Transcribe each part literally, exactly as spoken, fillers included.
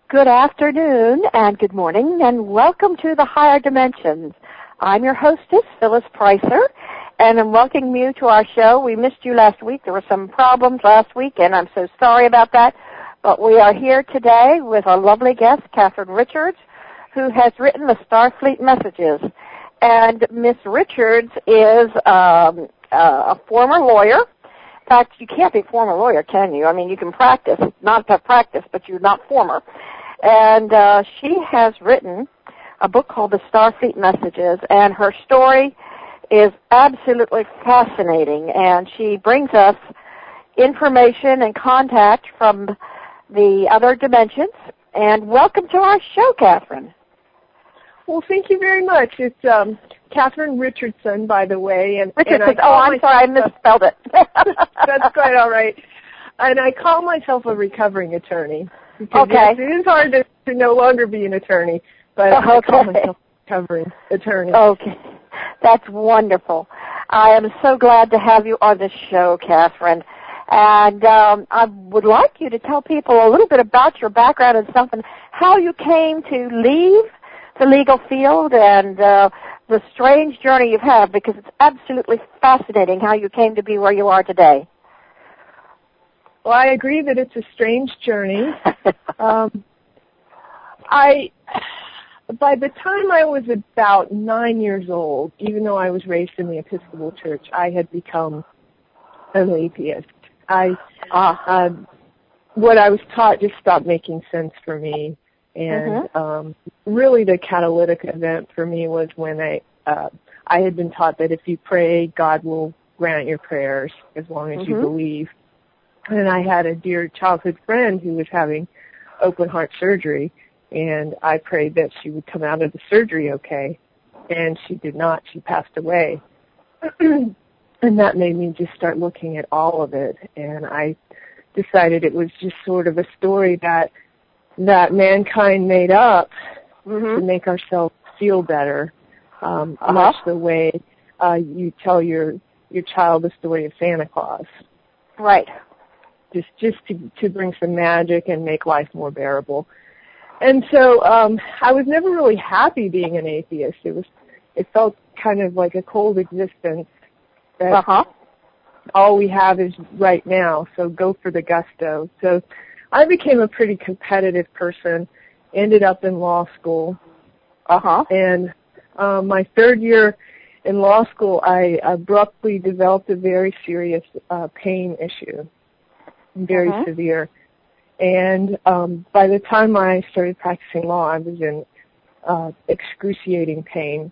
Good afternoon and good morning and welcome to the Higher Dimensions. I'm your hostess, Phyllis Pricer, and I'm welcoming you to our show. We missed you last week. There were some problems last week, and I'm so sorry about that. But we are here today with a lovely guest, Catherine Richards, who has written the Starfleet Messages. And Miss Richards is um, uh, a former lawyer. In fact, you can't be a former lawyer, can you? I mean, you can practice, not to practice, but you're not former. And uh, she has written a book called The Starfleet Messages, and her story is absolutely fascinating. And she brings us information and contact from the other dimensions. And welcome to our show, Catherine. Well, thank you very much. It's um, Catherine Richardson, by the way. And, Richardson. And I oh, I'm sorry, I misspelled it. That's quite all right. And I call myself a recovering attorney. Because okay. Yes, it is hard to, to no longer be an attorney, but okay. I call myself a recovering attorney. Okay. That's wonderful. I am so glad to have you on the show, Catherine. And um, I would like you to tell people a little bit about your background and stuff and how you came to leave the legal field and uh, the strange journey you've had, because it's absolutely fascinating how you came to be where you are today. Well, I agree that it's a strange journey. um, I, by the time I was about nine years old, even though I was raised in the Episcopal Church, I had become an atheist. I, uh, uh, what I was taught just stopped making sense for me. And mm-hmm. um, really the catalytic event for me was when I uh, I had been taught that if you pray, God will grant your prayers as long as mm-hmm. you believe. And I had a dear childhood friend who was having open heart surgery, and I prayed that she would come out of the surgery okay, and she did not. She passed away. And that made me just start looking at all of it, and I decided it was just sort of a story that that mankind made up mm-hmm. to make ourselves feel better, um, uh-huh. much the way uh, you tell your your child the story of Santa Claus. Right. Just just to, to bring some magic and make life more bearable. And so um, I was never really happy being an atheist. It was it felt kind of like a cold existence. That uh-huh. all we have is right now, so go for the gusto. So I became a pretty competitive person, ended up in law school. Uh-huh. And um, my third year in law school, I abruptly developed a very serious uh, pain issue, very uh-huh. severe. And um, by the time I started practicing law, I was in uh, excruciating pain,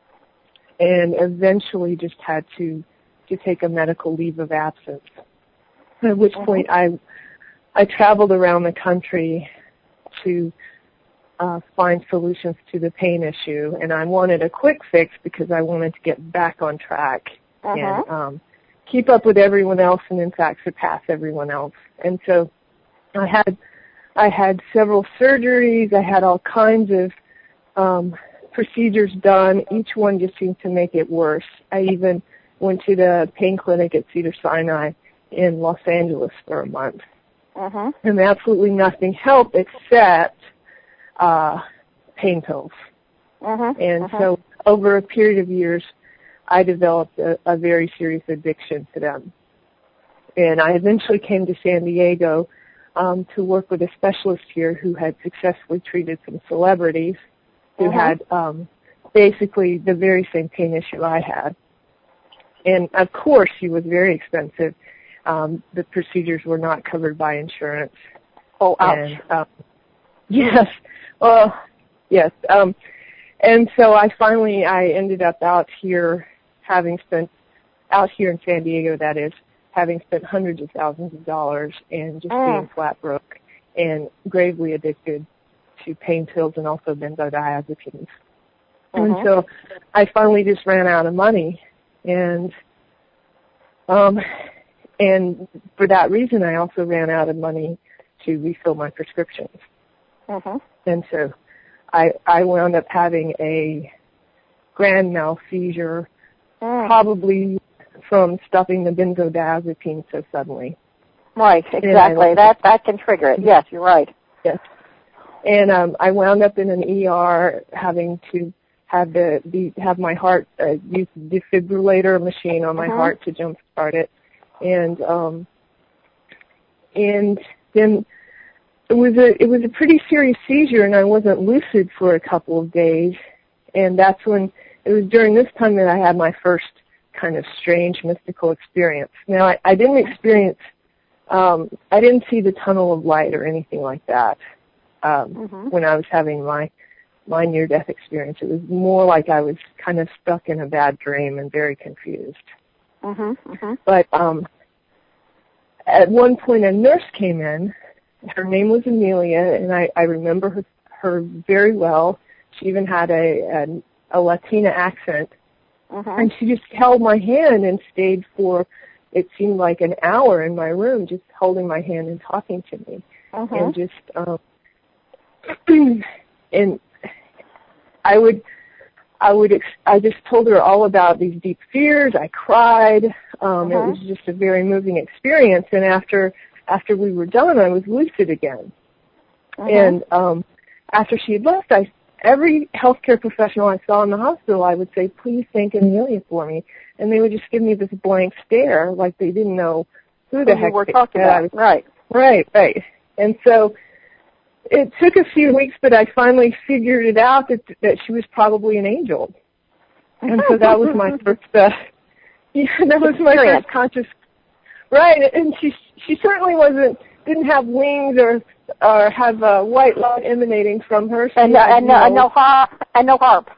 and eventually just had to, to take a medical leave of absence, at which uh-huh. point I I traveled around the country to uh, find solutions to the pain issue, and I wanted a quick fix because I wanted to get back on track uh-huh. and um, keep up with everyone else, and in fact surpass everyone else. And so I had I had several surgeries. I had all kinds of um, procedures done. Each one just seemed to make it worse. I even went to the pain clinic at Cedars-Sinai in Los Angeles for a month. Uh-huh. And absolutely nothing helped except uh, pain pills. Uh-huh. And uh-huh. so over a period of years, I developed a, a very serious addiction to them. And I eventually came to San Diego um, to work with a specialist here who had successfully treated some celebrities who uh-huh. had um, basically the very same pain issue I had. And, of course, she was very expensive. Um, the procedures were not covered by insurance. Oh, ouch. And, um, yes. Well, yes. Um, and so I finally, I ended up out here having spent, out here in San Diego, that is, having spent hundreds of thousands of dollars and just mm. being flat broke and gravely addicted to pain pills and also benzodiazepines. Uh-huh. And so I finally just ran out of money. And, um, And for that reason, I also ran out of money to refill my prescriptions. Uh-huh. And so I I wound up having a grand mal seizure, mm. probably from stopping the benzodiazepine so suddenly. Right, exactly. That that can trigger it. Yes, you're right. Yes. And um, I wound up in an E R having to have the, the have my heart uh, use the defibrillator machine on my uh-huh. heart to jumpstart it, and um, and then it was a it was a pretty serious seizure, and I wasn't lucid for a couple of days, and that's when it was during this time that I had my first kind of strange mystical experience. Now I, I didn't experience um, I didn't see the tunnel of light or anything like that um, mm-hmm. when I was having my my near-death experience. It was more like I was kind of stuck in a bad dream and very confused. Mm-hmm, mm-hmm. But um, at one point a nurse came in. Her name was Amelia, and I, I remember her, her very well. She even had a, a, a Latina accent. Mm-hmm. And she just held my hand and stayed for, it seemed like an hour in my room, just holding my hand and talking to me. Mm-hmm. And just, um, and I would, I would, ex- I just told her all about these deep fears. I cried. Um, mm-hmm. It was just a very moving experience. And after, after we were done, I was lucid again. Mm-hmm. And um, after she had left, I, every healthcare professional I saw in the hospital, I would say, please thank Amelia for me. And they would just give me this blank stare, like they didn't know who the who heck you were talking about. was. Right. Right, right. And so it took a few weeks, but I finally figured it out that that she was probably an angel. And so that was my first, uh, yeah, that was my first conscious, right. And she she certainly wasn't, didn't have wings or or have a white light emanating from her. She and, had, and, you know, and no harp. And no harp.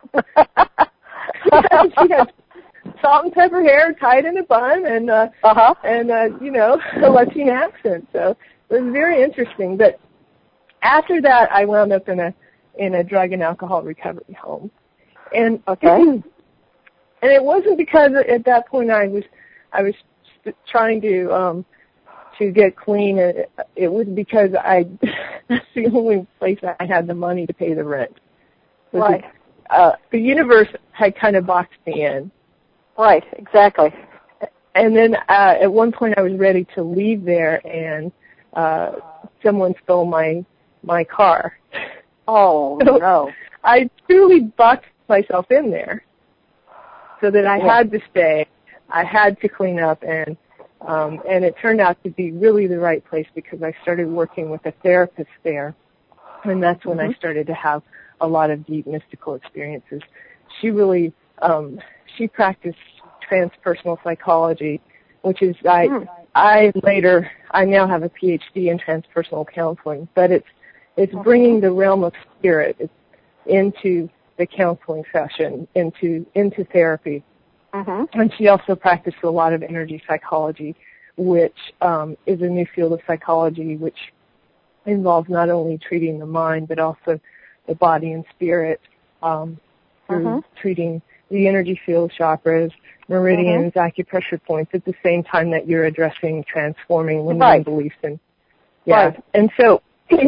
She had salt and pepper hair tied in a bun and, uh, uh-huh. and uh, you know, a Latina accent. So it was very interesting. But after that, I wound up in a in a drug and alcohol recovery home. And okay. And it wasn't because at that point I was I was trying to um, to get clean. It, it was because I that's the only place I had the money to pay the rent. Right. The, uh, the universe had kind of boxed me in. Right. Exactly. And then uh, at one point I was ready to leave there, and uh, someone stole my my car. Oh so no! I truly boxed myself in there, so that I yeah. had to stay. I had to clean up, and um, and it turned out to be really the right place because I started working with a therapist there, and that's when mm-hmm. I started to have a lot of deep mystical experiences. She really um, she practiced transpersonal psychology, which is I mm. I later I now have a P H D in transpersonal counseling, but it's it's mm-hmm. bringing the realm of spirit into the counseling session, into into therapy. Mm-hmm. And she also practiced a lot of energy psychology, which um, is a new field of psychology, which involves not only treating the mind but also the body and spirit um, through mm-hmm. treating the energy field chakras, meridians, mm-hmm. acupressure points at the same time that you're addressing transforming limiting right. beliefs. And yeah, right. and so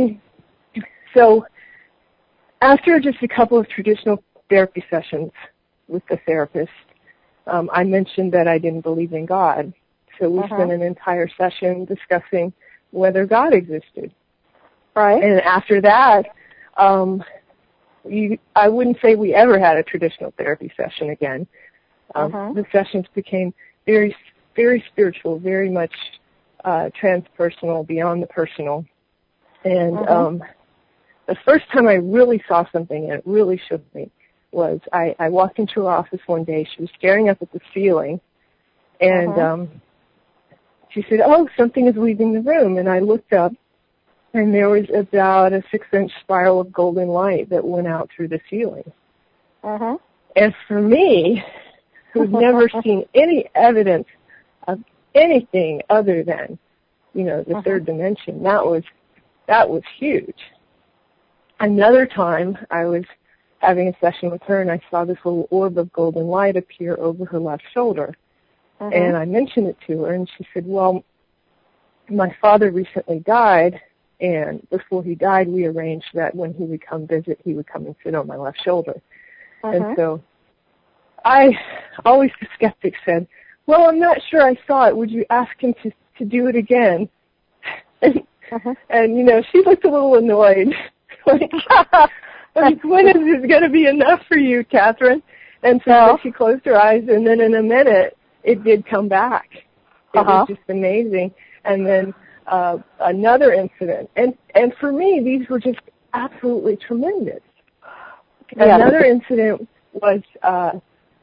so after just a couple of traditional therapy sessions with the therapist, um, I mentioned that I didn't believe in God. So we uh-huh. spent an entire session discussing whether God existed. Right. And after that, um, you, I wouldn't say we ever had a traditional therapy session again. Um, uh-huh. The sessions became very, very spiritual, very much uh, transpersonal, beyond the personal. And uh-huh. um, the first time I really saw something, and it really shook me, was I, I walked into her office one day. She was staring up at the ceiling, and uh-huh. um, she said, "Oh, something is leaving the room." And I looked up, and there was about a six-inch spiral of golden light that went out through the ceiling. Uh-huh. And for me, who'd never seen any evidence of anything other than, you know, the uh-huh. third dimension, that was that was huge. Another time, I was having a session with her, and I saw this little orb of golden light appear over her left shoulder. Uh-huh. And I mentioned it to her, and she said, "Well, my father recently died, and before he died, we arranged that when he would come visit, he would come and sit on my left shoulder." Uh-huh. And so I, always the skeptic, said, "Well, I'm not sure I saw it. Would you ask him to, to do it again?" And, uh-huh. and, you know, she looked a little annoyed. like, like, when is this going to be enough for you, Catherine? And so no. she closed her eyes, and then in a minute, it did come back. It uh-huh. was just amazing. And then uh, another incident. And, and for me, these were just absolutely tremendous. Yeah. Another incident was uh,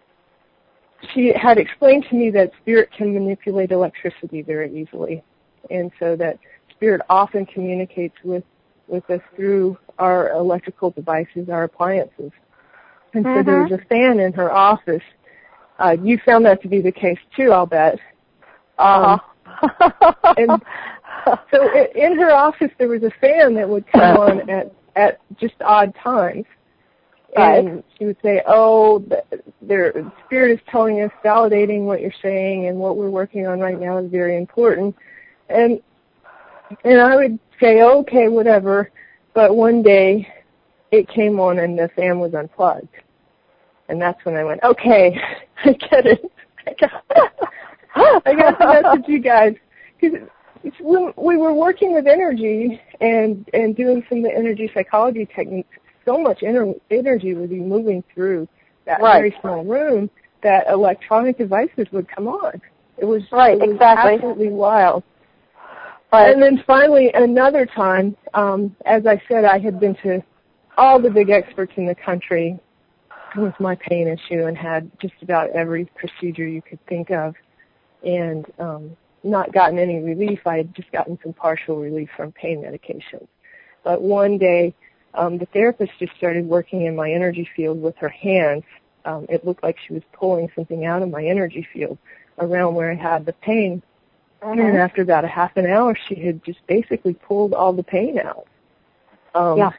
she had explained to me that spirit can manipulate electricity very easily. And so that spirit often communicates with, with us through our electrical devices, our appliances. And mm-hmm. so there was a fan in her office. Uh, you found that to be the case too, I'll bet. Um, uh-huh. And so in her office there was a fan that would come on at, at just odd times. Right. And she would say, oh, the, their spirit is telling us, validating what you're saying, and what we're working on right now is very important. And and I would say, okay, whatever. But one day it came on and the fan was unplugged. And that's when I went, okay, I get it. I got it. I got the message, you guys. Because when we were working with energy and, and doing some of the energy psychology techniques, so much ener- energy would be moving through that right. very small room that electronic devices would come on. It was, right, it was exactly. absolutely wild. Right. And then finally, another time, um, as I said, I had been to all the big experts in the country with my pain issue and had just about every procedure you could think of, and um, not gotten any relief. I had just gotten some partial relief from pain medications. But one day, um, the therapist just started working in my energy field with her hands. Um, it looked like she was pulling something out of my energy field around where I had the pain. Mm-hmm. And after about a half an hour, she had just basically pulled all the pain out. Um, yeah.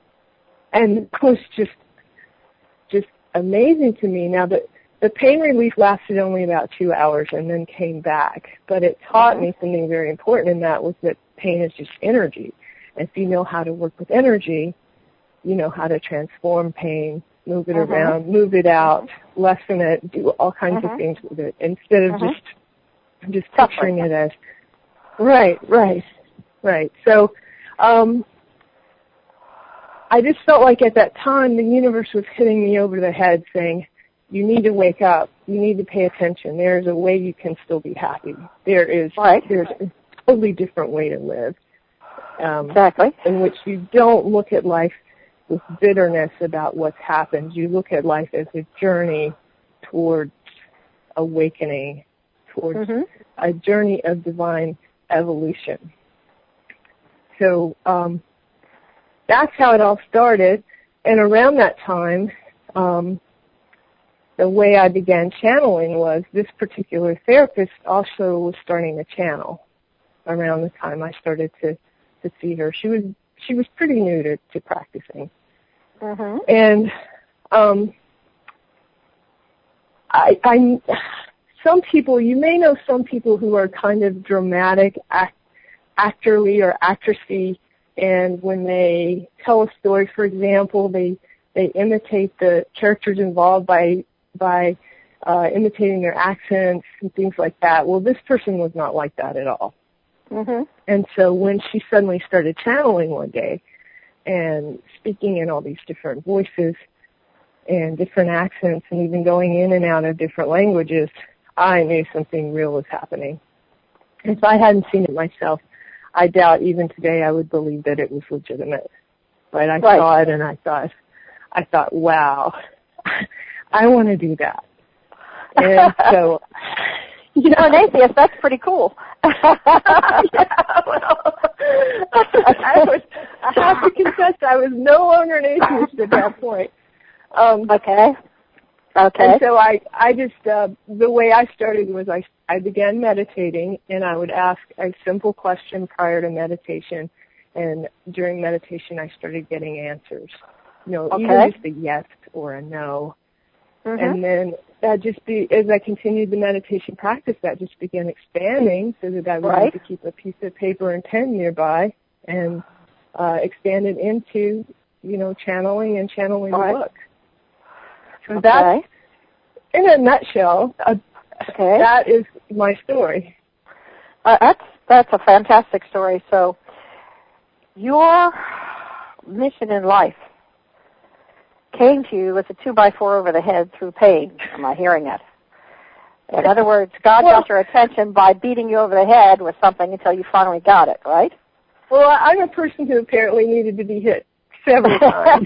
And it was just, just amazing to me. Now, the, the pain relief lasted only about two hours and then came back. But it taught mm-hmm. me something very important, and that was that pain is just energy. And if you know how to work with energy, you know how to transform pain, move it mm-hmm. around, move it out, mm-hmm. lessen it, do all kinds mm-hmm. of things with it, instead of mm-hmm. just just picturing it as, right, right, right. So um, I just felt like at that time the universe was hitting me over the head saying, you need to wake up, you need to pay attention. There's a way you can still be happy. There is, right. There's a totally different way to live. Um, exactly. In which you don't look at life with bitterness about what's happened. You look at life as a journey towards awakening, towards mm-hmm. a journey of divine evolution. So um, that's how it all started. And around that time, um, the way I began channeling was this particular therapist also was starting to channel around the time I started to to see her. She was she was pretty new to, to practicing. Mm-hmm. And um, I, I, some people, you may know some people who are kind of dramatic, act, actorly or actressy, and when they tell a story, for example, they they imitate the characters involved by by uh, imitating their accents and things like that. Well, this person was not like that at all. Mm-hmm. And so when she suddenly started channeling one day and speaking in all these different voices and different accents and even going in and out of different languages, I knew something real was happening. If I hadn't seen it myself, I doubt even today I would believe that it was legitimate. Right? I right. saw it and I thought, I thought, wow, I want to do that. And so, you know, an atheist, that's pretty cool. yeah, well, I, was, I have to confess I was no longer an atheist at that point. Um, okay. Okay. And so I, I just, uh, the way I started was I, I began meditating, and I would ask a simple question prior to meditation, and during meditation I started getting answers. You know, okay. either just a yes or a no. Mm-hmm. And then that just be, as I continued the meditation practice, that just began expanding so that I would right. need to keep a piece of paper and pen nearby and uh, expanded into, you know, channeling and channeling right. the book. So okay. that's, in a nutshell, uh, okay. that is my story. Uh, that's, that's a fantastic story. So your mission in life came to you with a two by four over the head through pain. Am I hearing it? In other words, God well, got your attention by beating you over the head with something until you finally got it, right? Well, I'm a person who apparently needed to be hit several times.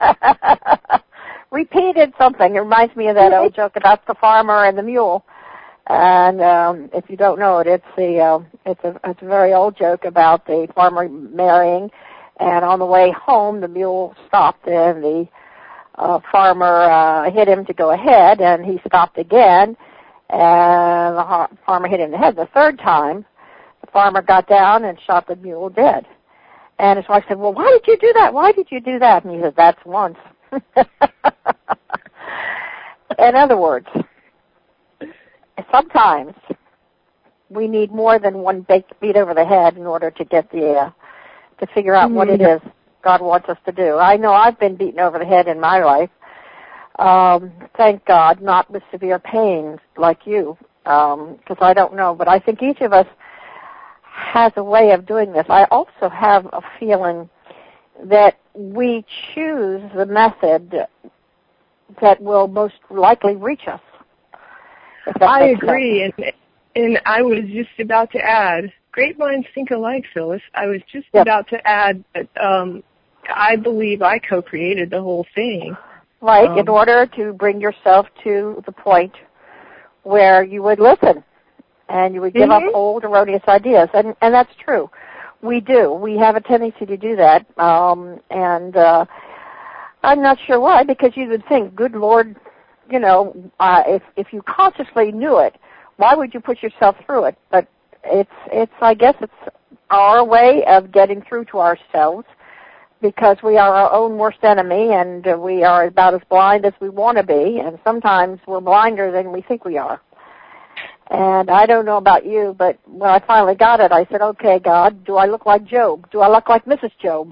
Repeated something. It reminds me of that old joke about the farmer and the mule. And um, if you don't know it, it's the uh, it's a it's a very old joke about the farmer marrying, and on the way home the mule stopped and the uh, farmer uh, hit him to go ahead, and he stopped again. And the farmer hit him in the head the third time. The farmer got down and shot the mule dead. And his wife said, well, why did you do that? Why did you do that? And he said, that's once. In other words, sometimes we need more than one beat over the head in order to get the, uh, to figure out mm-hmm. what it is God wants us to do. I know I've been beaten over the head in my life. Um, thank God, not with severe pain like you, because um, I don't know. But I think each of us has a way of doing this. I also have a feeling that we choose the method that will most likely reach us. I agree, and, and I was just about to add, great minds think alike, Phyllis. I was just yep. about to add that um, I believe I co-created the whole thing. Right, um, in order to bring yourself to the point where you would listen and you would give mm-hmm. up old erroneous ideas. And, and that's true. We do. We have a tendency to do that. Um, and uh, I'm not sure why, because you would think, good Lord, you know, uh, if, if you consciously knew it, why would you put yourself through it? But it's, it's, I guess it's our way of getting through to ourselves, because we are our own worst enemy, and uh, we are about as blind as we want to be, and sometimes we're blinder than we think we are. And I don't know about you, but when I finally got it, I said, okay, God, do I look like Job? Do I look like Missus Job?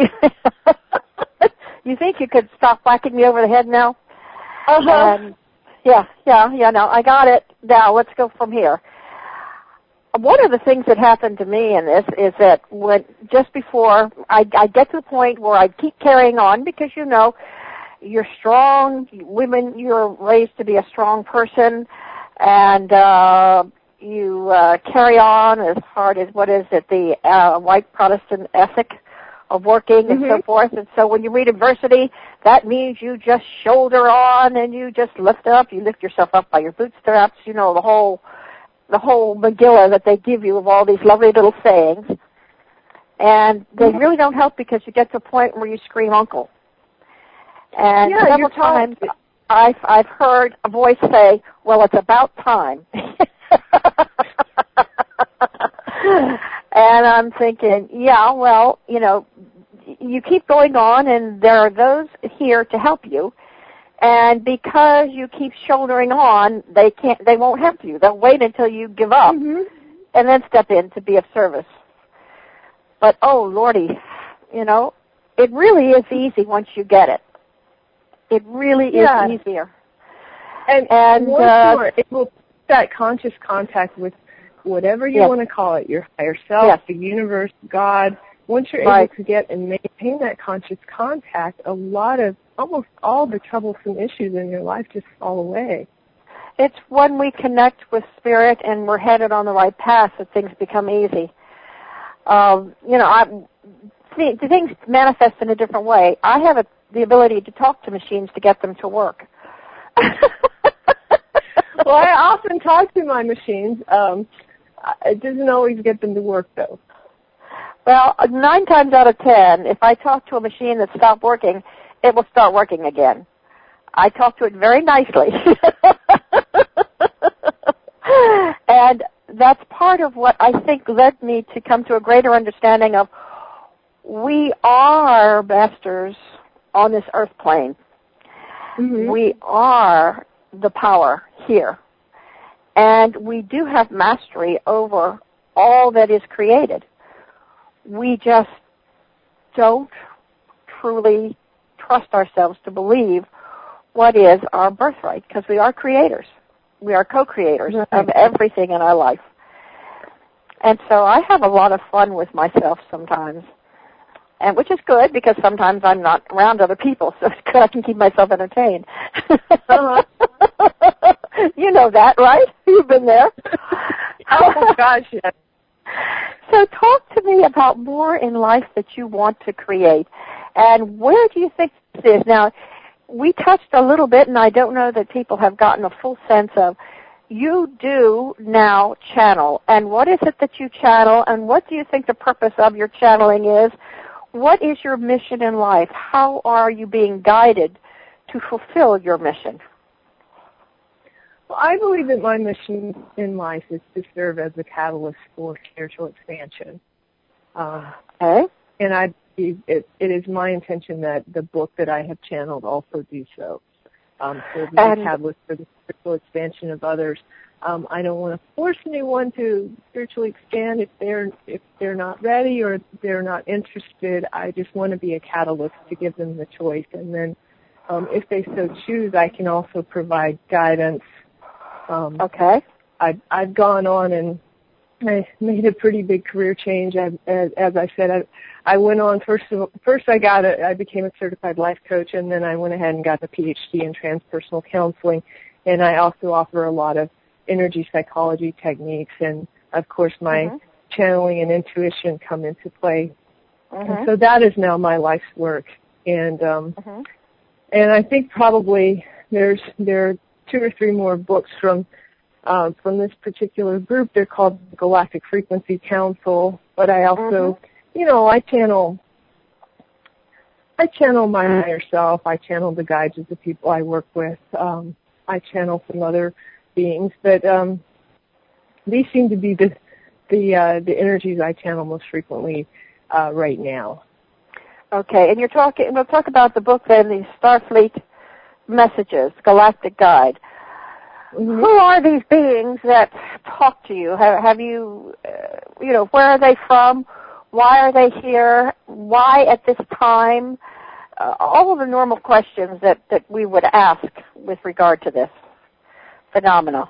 You think you could stop whacking me over the head now? Uh-huh. And yeah, yeah, yeah, no, I got it. Now, let's go from here. One of the things that happened to me in this is that when just before I, I get to the point where I keep carrying on, because, you know, you're strong, women, you're raised to be a strong person, and uh, you uh, carry on as hard as, what is it, the uh, white Protestant ethic of working mm-hmm. and so forth. And so when you read adversity, that means you just shoulder on and you just lift up. You lift yourself up by your bootstraps, you know, the whole... the whole Megillah that they give you of all these lovely little sayings. And they really don't help, because you get to a point where you scream uncle. And yeah, several times I've, I've heard a voice say, well, it's about time. And I'm thinking, yeah, well, you know, you keep going on, and there are those here to help you. And because you keep shouldering on, they can't, they won't help you. They'll wait until you give up mm-hmm. and then step in to be of service. But, oh, Lordy, you know, it really is easy once you get it. It really yeah. is easier. And, and once uh, you're able to put that conscious contact with whatever you yes. want to call it, your higher self, yes. the universe, God, once you're right. able to get and maintain that conscious contact, a lot of, almost all the troublesome issues in your life just fall away. It's when we connect with spirit and we're headed on the right path that things become easy. Um, you know, I, th- things manifest in a different way. I have a, the ability to talk to machines to get them to work. Well, I often talk to my machines. Um, it doesn't always get them to work, though. Well, nine times out of ten, if I talk to a machine that stopped working, it will start working again. I talk to it very nicely. And that's part of what I think led me to come to a greater understanding of we are masters on this earth plane. Mm-hmm. We are the power here. And we do have mastery over all that is created. We just don't truly trust ourselves to believe what is our birthright, because we are creators. We are co-creators right. of everything in our life. And so I have a lot of fun with myself sometimes. and which is good because sometimes I'm not around other people, so it's good I can keep myself entertained. Uh-huh. You know that, right? You've been there. Oh, gosh, yes. So talk to me about more in life that you want to create, and where do you think this is? Now, we touched a little bit, and I don't know that people have gotten a full sense of, you do now channel, and what is it that you channel, and what do you think the purpose of your channeling is? What is your mission in life? How are you being guided to fulfill your mission? Well, I believe that my mission in life is to serve as a catalyst for spiritual expansion. Um, okay. And I, it, it is my intention that the book that I have channeled also do so. Um, serve as a catalyst for the spiritual expansion of others. Um, I don't want to force anyone to spiritually expand if they're if they're not ready or if they're not interested. I just want to be a catalyst to give them the choice, and then um, if they so choose, I can also provide guidance. Um, okay. I've, I've gone on and I made a pretty big career change. I, as, as I said, I, I went on first. Of, first, I got a, I became a certified life coach, and then I went ahead and got a P H D in transpersonal counseling. And I also offer a lot of energy psychology techniques, and of course, my mm-hmm. channeling and intuition come into play. Mm-hmm. And so that is now my life's work. And um, mm-hmm. and I think probably there's there are two or three more books from. Uh, from this particular group. They're called the Galactic Frequency Council, but I also, mm-hmm. you know, I channel, I channel my higher self. I channel the guides of the people I work with. Um, I channel some other beings, but um, these seem to be the the uh, the energies I channel most frequently uh, right now. Okay, and you're talking. We'll talk about the book then, the Starfleet Messages, Galactic Guide. Mm-hmm. Who are these beings that talk to you? Have, have you, uh, you know, where are they from? Why are they here? Why at this time? Uh, all of the normal questions that, that we would ask with regard to this phenomena.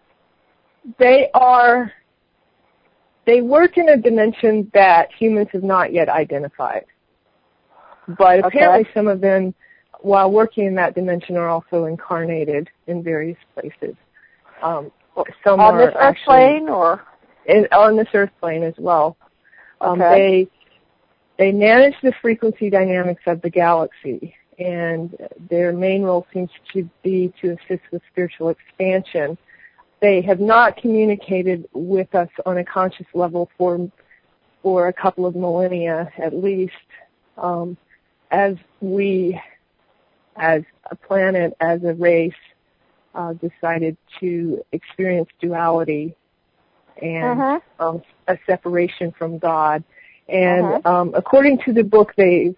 They are, they work in a dimension that humans have not yet identified. But apparently okay. some of them, while working in that dimension, are also incarnated in various places. Um, some on are this earth plane, or in, on this earth plane as well. Um, okay. They they manage the frequency dynamics of the galaxy, and their main role seems to be to assist with spiritual expansion. They have not communicated with us on a conscious level for for a couple of millennia at least, um, as we. as a planet, as a race, uh, decided to experience duality and uh-huh. um, a separation from God. And uh-huh. um, according to the book, they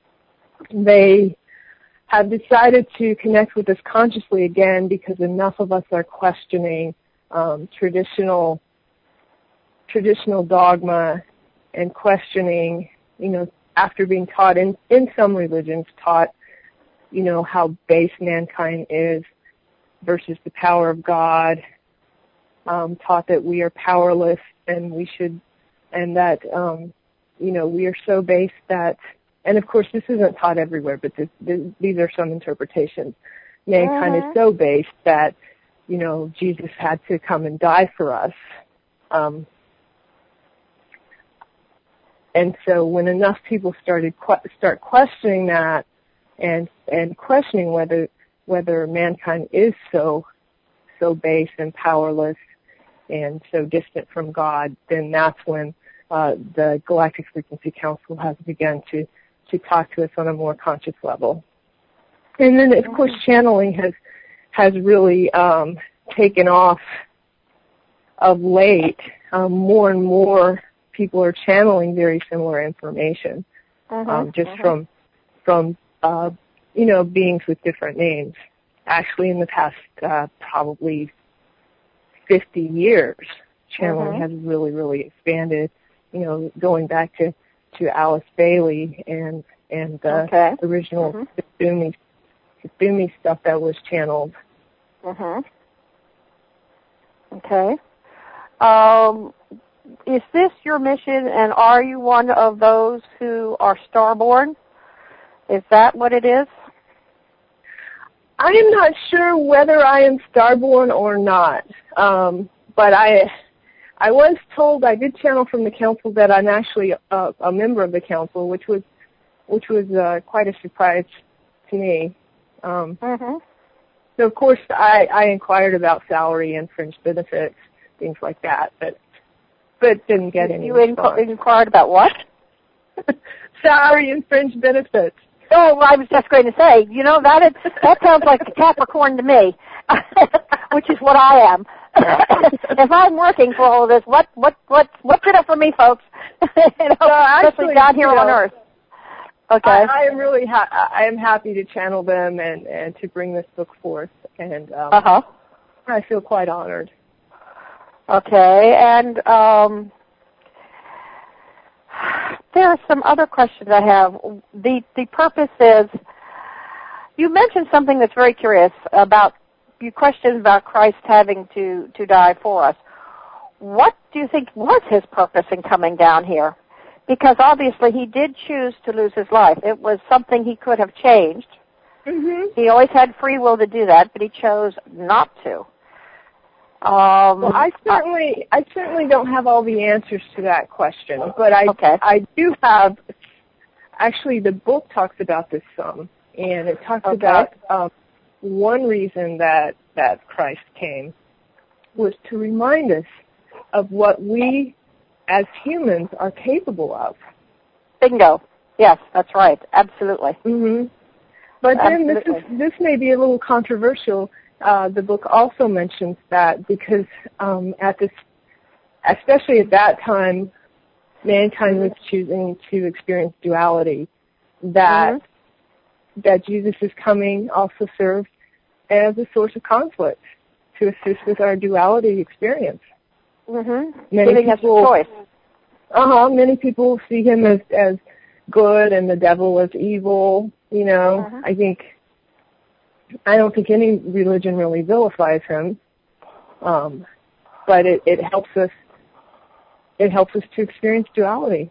they have decided to connect with us consciously again because enough of us are questioning um, traditional traditional dogma and questioning, you know, after being taught in, in some religions, taught you know, how base mankind is versus the power of God, um, taught that we are powerless and we should, and that, um, you know, we are so base that, and of course this isn't taught everywhere, but this, this, these are some interpretations. Mankind uh-huh. is so base that, you know, Jesus had to come and die for us. Um, and so when enough people started que- start questioning that, and and questioning whether whether mankind is so so base and powerless and so distant from God, then that's when uh, the Galactic Frequency Council has begun to to talk to us on a more conscious level. And then, of course, channeling has has really um, taken off of late. Um, more and more people are channeling very similar information, uh-huh, um, just uh-huh. from from Uh, you know, beings with different names. Actually, in the past uh, probably fifty years, channeling mm-hmm. has really, really expanded. You know, going back to, to Alice Bailey and and the okay. original mm-hmm. Kitsumi, Kitsumi stuff that was channeled. Mm-hmm. Okay. Um, is this your mission, and are you one of those who are starborn? Is that what it is? I am not sure whether I am starborn or not, um, but I I was told, I did channel from the council that I'm actually a, a member of the council, which was which was uh, quite a surprise to me. Um, mm-hmm. So, of course, I, I inquired about salary and fringe benefits, things like that, but but didn't get any You response. inqu- inquired about what? Salary and fringe benefits. Oh, I was just going to say, you know, that is, that sounds like Capricorn to me, which is what I am. If I'm working for all of this, what what what what's in it for me, folks? you know, so actually, especially down here you know, on Earth. Okay. I, I am really ha- I am happy to channel them and, and to bring this book forth, and um, uh-huh. I feel quite honored. Okay, and um, there are some other questions I have. The the purpose is, you mentioned something that's very curious about your questions about Christ having to, to die for us. What do you think was his purpose in coming down here? Because obviously he did choose to lose his life. It was something he could have changed. Mm-hmm. He always had free will to do that, but he chose not to. Um, well, I certainly, I certainly don't have all the answers to that question, but I, okay. I do have. Actually, the book talks about this some, and it talks okay. about um, one reason that that Christ came was to remind us of what we, as humans, are capable of. Bingo. Yes, that's right. Absolutely. Mm-hmm. But then Absolutely. this is this may be a little controversial. Uh, the book also mentions that because um, at this, especially at that time, mankind was choosing to experience duality. That mm-hmm. that Jesus' coming also served as a source of conflict to assist with our duality experience. Mm-hmm. Many Giving people, us a choice. Uh-huh. Many people see him as as good and the devil as evil. You know, uh-huh. I think. I don't think any religion really vilifies him, um, but it, it helps us. It helps us to experience duality.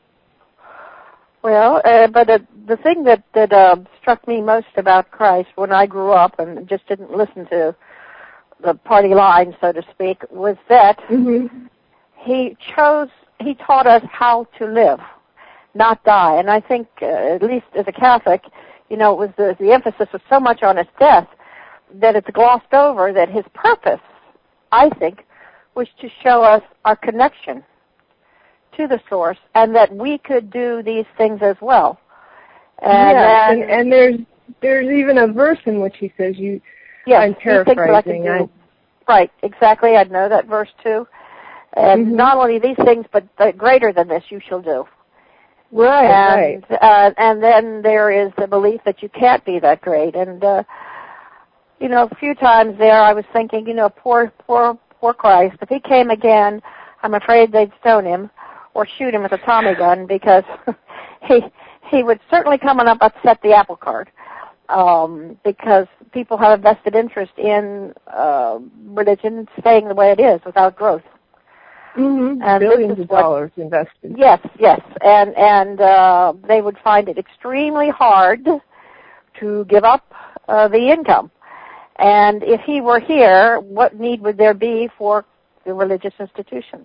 Well, uh, but uh, the thing that that uh, struck me most about Christ when I grew up and just didn't listen to the party line, so to speak, was that mm-hmm. he chose. He taught us how to live, not die. And I think, uh, at least as a Catholic, you know, it was the, the emphasis was so much on his death that it's glossed over that his purpose, I think, was to show us our connection to the source and that we could do these things as well. And, yes, then, and, and there's there's even a verse in which he says, "You." Yes, I'm paraphrasing. I right, exactly. I know that verse too. And mm-hmm. not only these things, but the greater than this you shall do. Right, and, right. Uh, and then there is the belief that you can't be that great. And, uh, you know, a few times there I was thinking, you know, poor, poor, poor Christ. If he came again, I'm afraid they'd stone him or shoot him with a Tommy gun because he he would certainly come and upset the apple cart. Um, because people have a vested interest in uh, religion staying the way it is without growth. Mm-hmm. And billions of what, dollars invested. Yes, yes, and and uh, they would find it extremely hard to give up uh, the income. And if he were here, what need would there be for the religious institutions?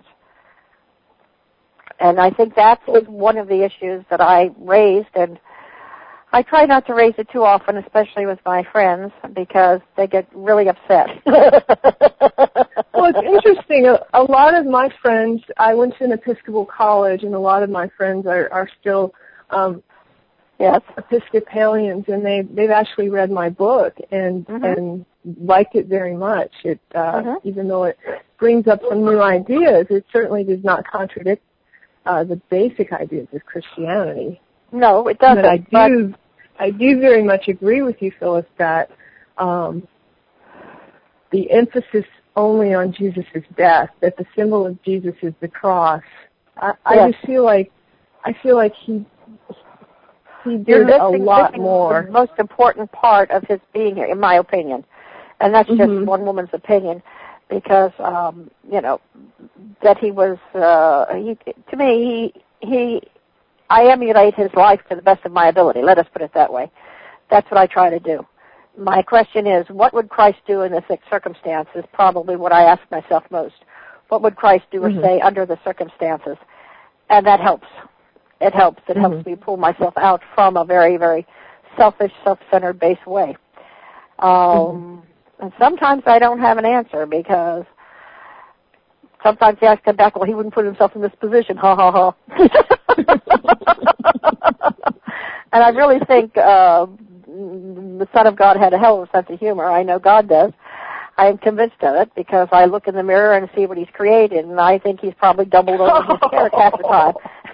And I think that's one of the issues that I raised, and I try not to raise it too often, especially with my friends, because they get really upset. Well, it's interesting. A, a lot of my friends, I went to an Episcopal college, and a lot of my friends are, are still um, yes. Episcopalians, and they, they've actually read my book and mm-hmm. and liked it very much. It uh, mm-hmm. Even though it brings up some new ideas, it certainly does not contradict uh, the basic ideas of Christianity. No, it doesn't. But I do, but I do very much agree with you, Phyllis, that um, the emphasis only on Jesus' death, that the symbol of Jesus is the cross. I, I yes. just feel like I feel like he he did You're a missing, lot missing more. The most important part of his being here, in my opinion, and that's just mm-hmm. one woman's opinion. because, um, you know, that he was, uh, he, to me, he, he, I emulate his life to the best of my ability. Let us put it that way. That's what I try to do. My question is, what would Christ do in this circumstance is probably what I ask myself most. What would Christ do or mm-hmm. say under the circumstances? And that helps. It helps. It mm-hmm. helps me pull myself out from a very, very selfish, self-centered base way. Um, mm-hmm. And sometimes I don't have an answer because sometimes you ask him back, well, he wouldn't put himself in this position, ha, ha, ha. And I really think uh, the Son of God had a hell of a sense of humor. I know God does. I am convinced of it because I look in the mirror and see what he's created, and I think he's probably doubled over his character half the time.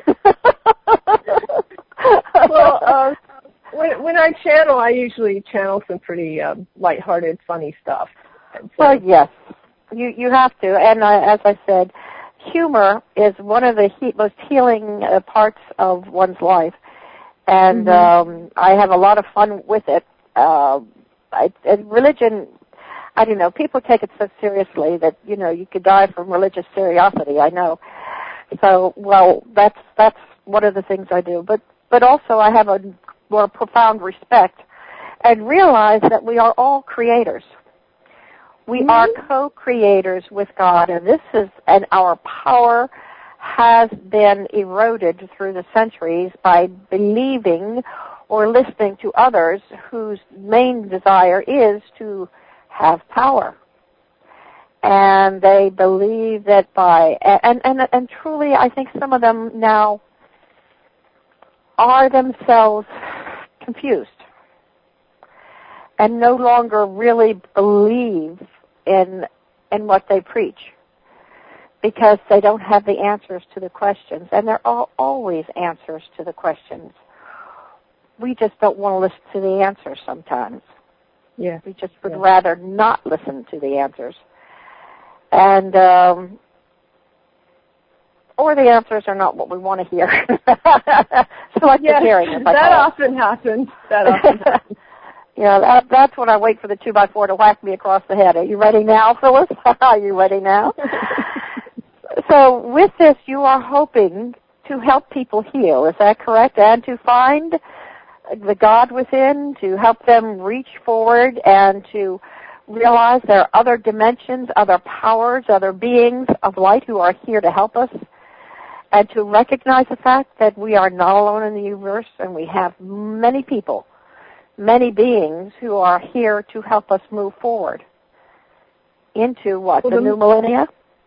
Well, uh, when, when I channel, I usually channel some pretty um, lighthearted, funny stuff. So. Well, yes, you you have to. And uh, as I said, humor is one of the he- most healing uh, parts of one's life, and mm-hmm. um, I have a lot of fun with it. Uh, I, and religion, I don't know, people take it so seriously that, you know, you could die from religious curiosity, I know. So, well, that's that's one of the things I do. But but also I have a more profound respect and realize that we are all creators. We mm-hmm. are co-creators with God, and this is, and our power has been eroded through the centuries by believing or listening to others whose main desire is to have power. And they believe that by, and, and, and truly I think some of them now are themselves confused and no longer really believe in in what they preach because they don't have the answers to the questions. And there are always answers to the questions. We just don't want to listen to the answers sometimes. Yeah. We just would yeah. rather not listen to the answers. And, um, or the answers are not what we want to hear. Selective yes, hearing, as I that call often it. happens. That often happens. Yeah, that, that's when I wait for the two by four to whack me across the head. Are you ready now, Phyllis? Are you ready now? So with this, you are hoping to help people heal. Is that correct? And to find the God within, to help them reach forward and to realize there are other dimensions, other powers, other beings of light who are here to help us, and to recognize the fact that we are not alone in the universe and we have many people, many beings who are here to help us move forward into what, well, the, the new millennia?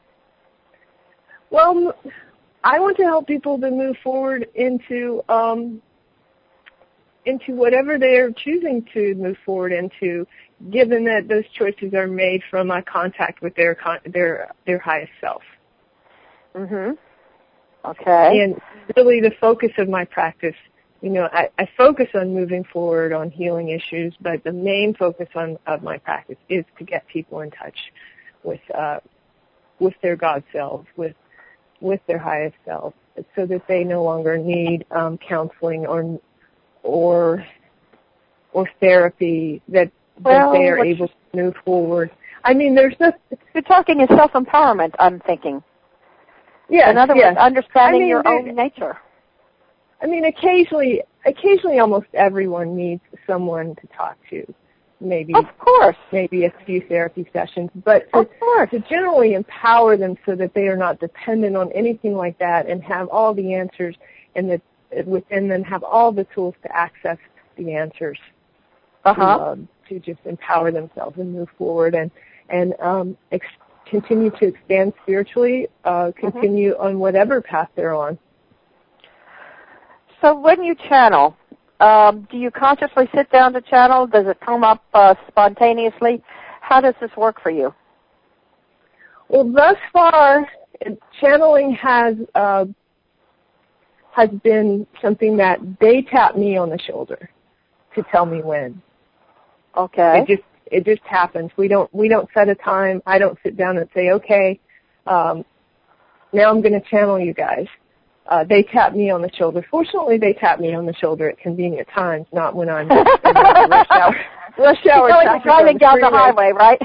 Well, I want to help people to move forward into um, into whatever they're choosing to move forward into, given that those choices are made from a contact with their con- their their highest self. Mhm. Okay. And really, the focus of my practice, you know, I, I focus on moving forward on healing issues, but the main focus on of my practice is to get people in touch with uh, with their God selves, with with their highest self, so that they no longer need um, counseling or or or therapy, that, well, that they are able to move forward. I mean, there's just... You're talking in self-empowerment, I'm thinking. Yes, In other yes. words, understanding I mean, your own nature. I mean, occasionally, occasionally almost everyone needs someone to talk to. Maybe, of course, maybe a few therapy sessions, but to, of course. to generally empower them so that they are not dependent on anything like that and have all the answers, and that within them have all the tools to access the answers, uh-huh. to, um, to just empower themselves and move forward and and um, ex- continue to expand spiritually, uh, continue mm-hmm. on whatever path they're on. So when you channel, um, do you consciously sit down to channel? Does it come up uh, spontaneously? How does this work for you? Well, thus far, channeling has uh, has been something that they tap me on the shoulder to tell me when. Okay. It just it just happens. We don't we don't set a time. I don't sit down and say, okay, um, now I'm going to channel you guys. Uh, they tap me on the shoulder. Fortunately, they tap me on the shoulder at convenient times, not when I'm in the rush hour. rush hour You're traffic driving down the highway, right?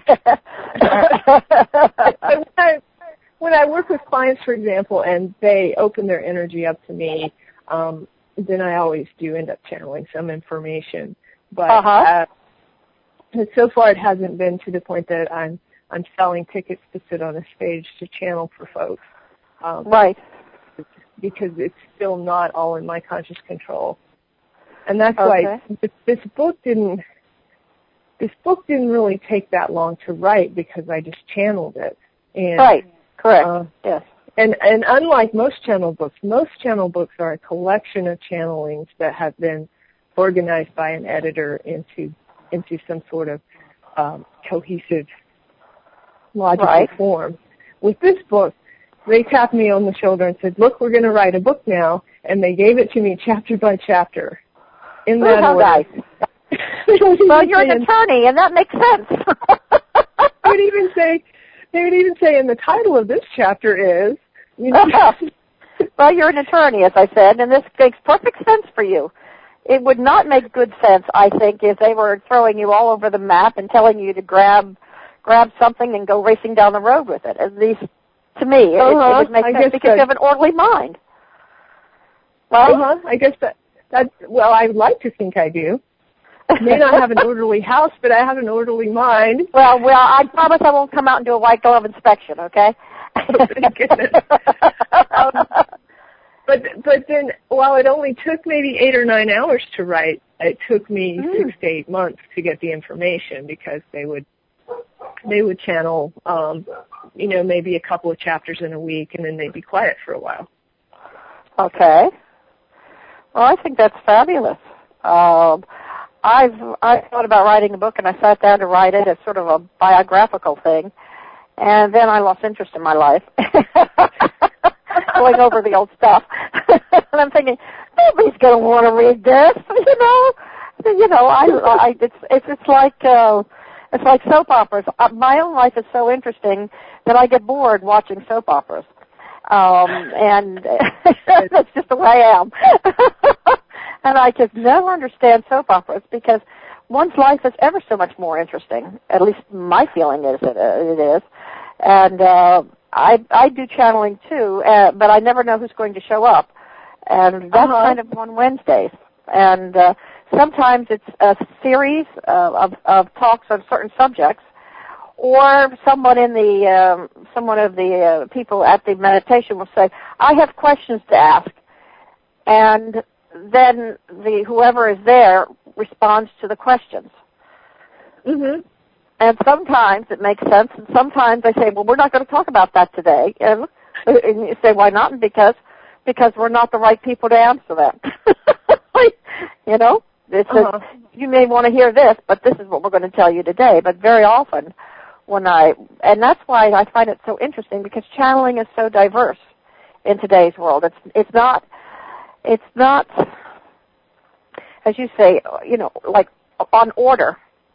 But when I, when I work with clients, for example, and they open their energy up to me, um, then I always do end up channeling some information. But uh-huh. uh, so far, it hasn't been to the point that I'm I'm selling tickets to sit on a stage to channel for folks. Um, right. Because it's still not all in my conscious control, and that's okay. why this, this book didn't. This book didn't really take that long to write because I just channeled it. And, right. Correct. Uh, yes. And and unlike most channel books, most channel books are a collection of channelings that have been organized by an editor into into some sort of um, cohesive, logical right. form. With this book, they tapped me on the shoulder and said, "Look, we're going to write a book now," and they gave it to me chapter by chapter. In Ooh, that how order. Nice. Well, you're an attorney, and that makes sense. They would even say, they would even say, in the title of this chapter is, you know. Well, you're an attorney, as I said, and this makes perfect sense for you. It would not make good sense, I think, if they were throwing you all over the map and telling you to grab grab something and go racing down the road with it. At least, to me, it, uh-huh. it would make I sense because that, you have an orderly mind. Right? Uh-huh. I guess that, that, well, I would like to think I do. I may not have an orderly house, but I have an orderly mind. Well, well, I promise I won't come out and do a white glove inspection, okay? Oh, thank goodness. um, but but then, while it only took maybe eight or nine hours to write, it took me mm. six to eight months to get the information because they would they would channel, um, you know, maybe a couple of chapters in a week, and then they'd be quiet for a while. Okay. Well, I think that's fabulous. Um, I've I thought about writing a book, and I sat down to write it as sort of a biographical thing, and then I lost interest in my life, going over the old stuff. And I'm thinking, nobody's going to want to read this, you know. You know, I, I it's it's it's like uh, it's like soap operas. Uh, my own life is so interesting that I get bored watching soap operas, um, and that's just the way I am. And I just never understand soap operas because one's life is ever so much more interesting. At least my feeling is that it is. And uh, I I do channeling too, uh, but I never know who's going to show up. And that's uh-huh. kind of on Wednesdays. And uh, sometimes it's a series uh, of of talks on certain subjects, or someone in the um, someone of the uh, people at the meditation will say, "I have questions to ask," and then the whoever is there responds to the questions. Mm-hmm. And sometimes it makes sense, and sometimes I say, well, we're not going to talk about that today. And, and you say, why not? And because because we're not the right people to answer that. You know? It's uh-huh. a, you may want to hear this, but this is what we're going to tell you today. But very often when I, and that's why I find it so interesting, because channeling is so diverse in today's world. It's it's not, It's not, as you say, you know, like on order.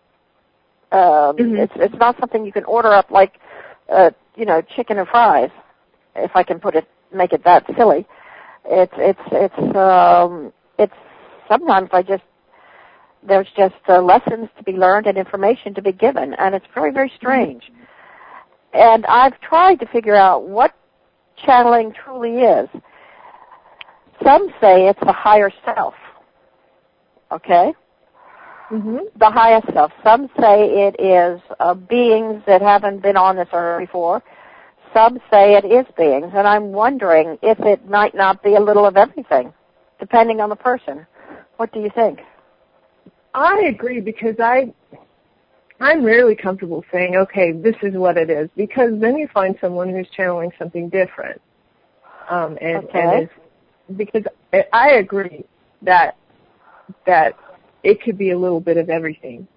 Um, mm-hmm. It's it's not something you can order up like, uh, you know, chicken and fries, if I can put it, make it that silly. It's it's it's um, it's sometimes I just there's just uh, lessons to be learned and information to be given, and it's very very strange. Mm-hmm. And I've tried to figure out what channeling truly is. Some say it's the higher self, okay? Mm-hmm. The highest self. Some say it is uh, beings that haven't been on this earth before. Some say it is beings, and I'm wondering if it might not be a little of everything, depending on the person. What do you think? I agree, because I, I'm rarely comfortable saying, okay, this is what it is, because then you find someone who's channeling something different. Um, and, okay. and is, because I agree that that it could be a little bit of everything.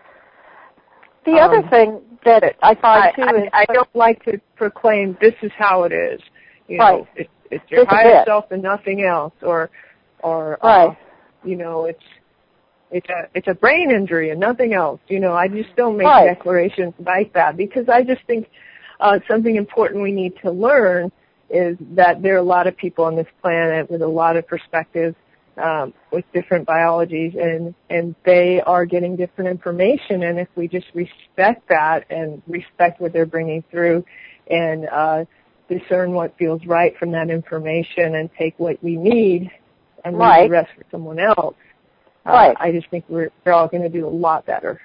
The um, other thing that I find I, too I, is I don't like to proclaim this is how it is. You right. know, it, it's your this higher it. self and nothing else, or or right. uh, you know, it's it's a it's a brain injury and nothing else. You know, I just don't make right. declarations like that, because I just think uh, something important we need to learn is that there are a lot of people on this planet with a lot of perspectives um, with different biologies, and, and they are getting different information. And if we just respect that and respect what they're bringing through and uh, discern what feels right from that information and take what we need and leave right. the rest for someone else, uh, right. I just think we're, we're all going to do a lot better.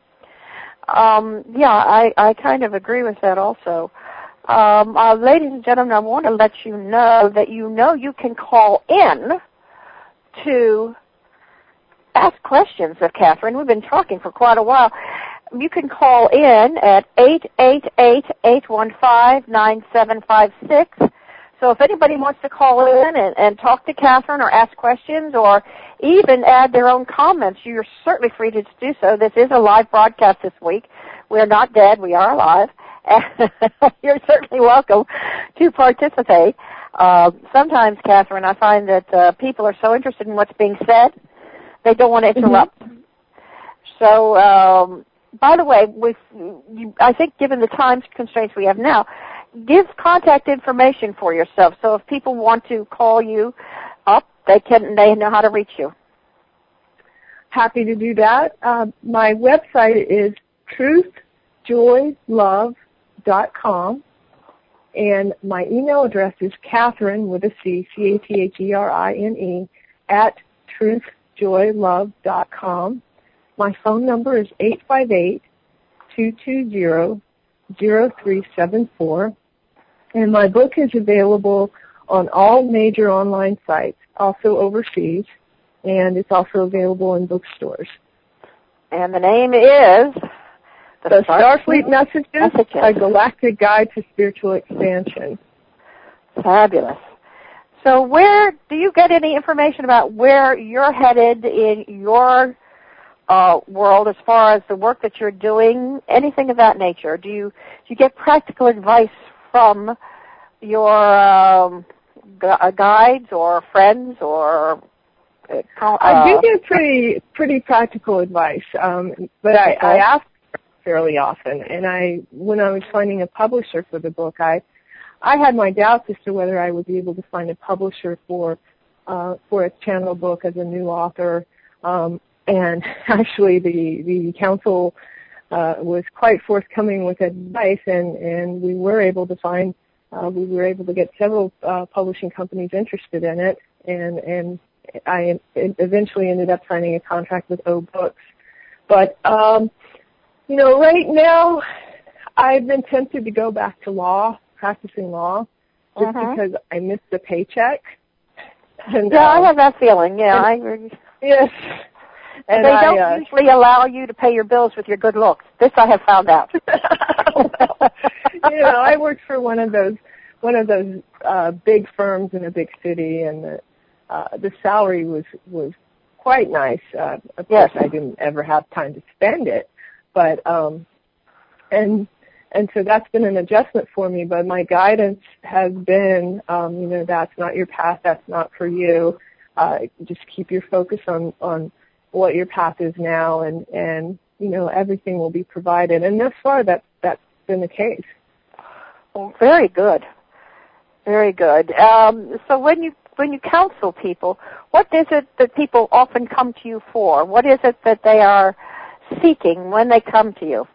Um, yeah, I, I kind of agree with that also. Um, uh, ladies and gentlemen, I want to let you know that you know you can call in to ask questions of Catherine. We've been talking for quite a while. You can call in at eight eight eight, eight one five, nine seven five six. So if anybody wants to call in and, and talk to Catherine or ask questions or even add their own comments, you're certainly free to do so. This is a live broadcast this week. We are not dead. We are alive. You're certainly welcome to participate. Uh, sometimes, Catherine, I find that uh, people are so interested in what's being said, they don't want to interrupt. Mm-hmm. So, um, by the way, with, you, I think given the time constraints we have now, give contact information for yourself. So if people want to call you up, they can. They know how to reach you. Happy to do that. Uh, my website is truth joy love dot com, and my email address is Catherine with a C, C A T H E R I N E, at truth joy love dot com. My phone number is eight five eight, two two zero, zero three seven four, and my book is available on all major online sites, also overseas, and it's also available in bookstores. And the name is? The Starfleet Messages, Messages, A Galactic Guide to Spiritual Expansion. Fabulous. So where do you get any information about where you're headed in your uh, world as far as the work that you're doing, anything of that nature? Do you, do you get practical advice from your um, gu- guides or friends or... Uh, I do get pretty pretty practical advice, um, but I, okay. I ask fairly often. And I, when I was finding a publisher for the book, I, I had my doubts as to whether I would be able to find a publisher for, uh, for a channel book as a new author. Um, and actually, the the council uh, was quite forthcoming with advice, and and we were able to find, uh, we were able to get several uh, publishing companies interested in it, and and I eventually ended up signing a contract with O Books, but. Um, You know, right now, I've been tempted to go back to law, practicing law, just uh-huh. because I missed the paycheck. And, yeah, um, I have that feeling. Yeah, and, I agree. Yes. And they I, don't uh, usually allow you to pay your bills with your good looks. This I have found out. Well, you know, I worked for one of those one of those uh, big firms in a big city, and the uh, the salary was was quite nice. Uh, of yes. course, I didn't ever have time to spend it. But um, and and so that's been an adjustment for me. But my guidance has been, um, you know, that's not your path. That's not for you. Uh, just keep your focus on, on what your path is now, and, and you know, everything will be provided. And thus far, that that's been the case. Well, very good, very good. Um, so when you when you counsel people, what is it that people often come to you for? What is it that they are seeking when they come to you?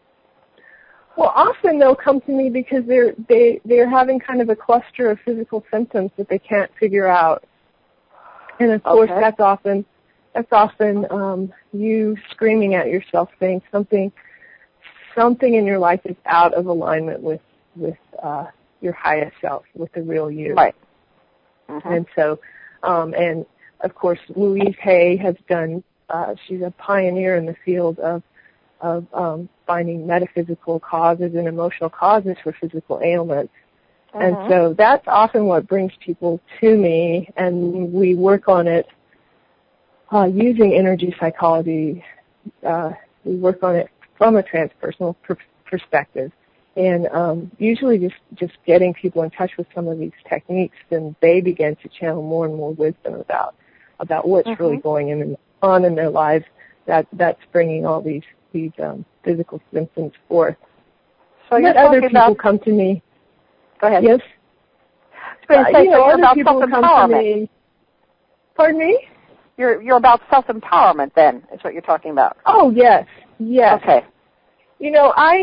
Well, often they'll come to me because they're they they're having kind of a cluster of physical symptoms that they can't figure out, and of course okay. that's often that's often um, you screaming at yourself, saying something something in your life is out of alignment with with uh, your highest self, with the real you. Right. Mm-hmm. And so, um, and of course, Louise Hay has done. Uh, she's a pioneer in the field of of um, finding metaphysical causes and emotional causes for physical ailments. Uh-huh. And so that's often what brings people to me, and we work on it uh, using energy psychology. Uh, we work on it from a transpersonal per- perspective, and um, usually just, just getting people in touch with some of these techniques, then they begin to channel more and more wisdom about about what's uh-huh. really going in on in their lives that that's bringing all these these um, physical symptoms forth. So you're other people about... come to me. Go ahead. Yes. I was uh, say, you know, so other people come to me. Pardon me? You're you're about self-empowerment then, is what you're talking about. Oh, yes. Yes. Okay. You know, I,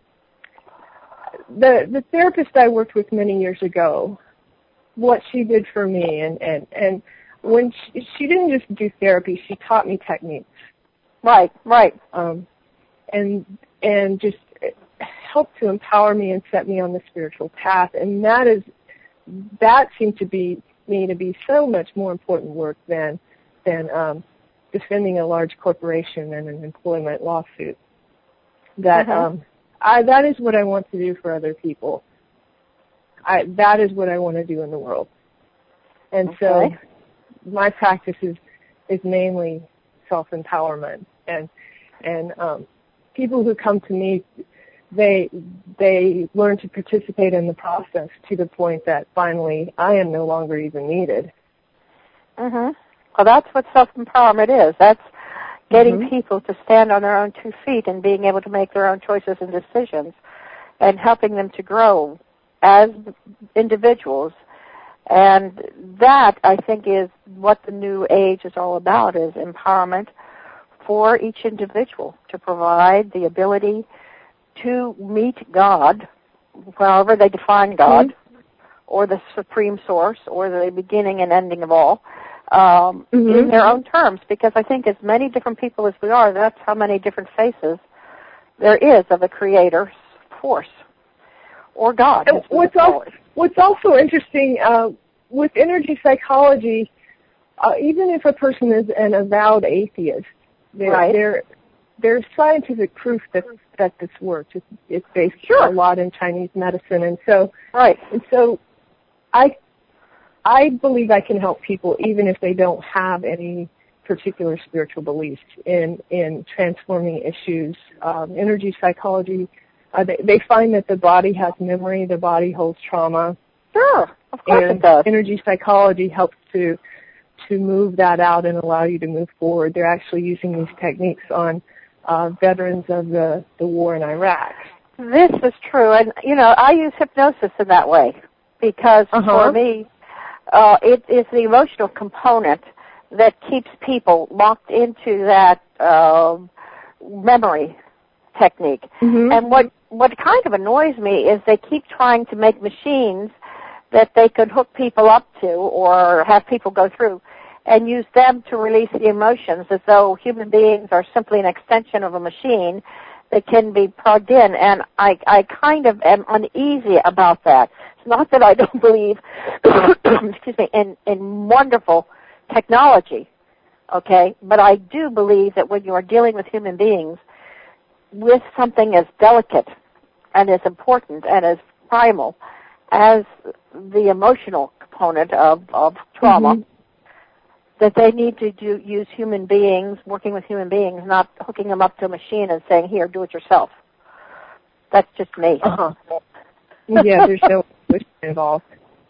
the the therapist I worked with many years ago, what she did for me, and, and, and when she, she didn't just do therapy, she taught me techniques. Right, right. Um, and, and just helped to empower me and set me on the spiritual path. And that is, that seemed to be, me to be so much more important work than, than, um, defending a large corporation and an employment lawsuit. That, Mm-hmm. um, I, that is what I want to do for other people. I, that is what I want to do in the world. And okay. so my practice is, is mainly self-empowerment. And, and, um, people who come to me, they, they learn to participate in the process to the point that finally I am no longer even needed. Mhm. Well, that's what self-empowerment is. That's getting mm-hmm. people to stand on their own two feet and being able to make their own choices and decisions and helping them to grow as individuals. And that, I think, is what the new age is all about, is empowerment for each individual to provide the ability to meet God, however they define God, mm-hmm. or the supreme source, or the beginning and ending of all, um, mm-hmm. in their own terms. Because I think as many different people as we are, that's how many different faces there is of a creator force, or God. And what's, also, what's also interesting, uh, with energy psychology, uh, even if a person is an avowed atheist, there, right. there, there's scientific proof that that this works. It's, it's based sure. a lot in Chinese medicine, and so right. And so, I I believe I can help people even if they don't have any particular spiritual beliefs in in transforming issues. Um, energy psychology, uh, they, they find that the body has memory, the body holds trauma. Sure, of course and it does. Energy psychology helps to to move that out and allow you to move forward. They're actually using these techniques on uh, veterans of the, the war in Iraq. This is true, and you know, I use hypnosis in that way because uh-huh. for me, uh, it is the emotional component that keeps people locked into that uh, memory technique. Mm-hmm. And what what kind of annoys me is they keep trying to make machines that they could hook people up to or have people go through and use them to release the emotions as though human beings are simply an extension of a machine that can be plugged in. And I, I kind of am uneasy about that. It's not that I don't believe, excuse me, in, in wonderful technology, okay, but I do believe that when you are dealing with human beings with something as delicate and as important and as primal as the emotional component of, of trauma, mm-hmm. that they need to do, use human beings, working with human beings, not hooking them up to a machine and saying, here, do it yourself. That's just me. Uh-huh. Yeah, there's no emotion involved.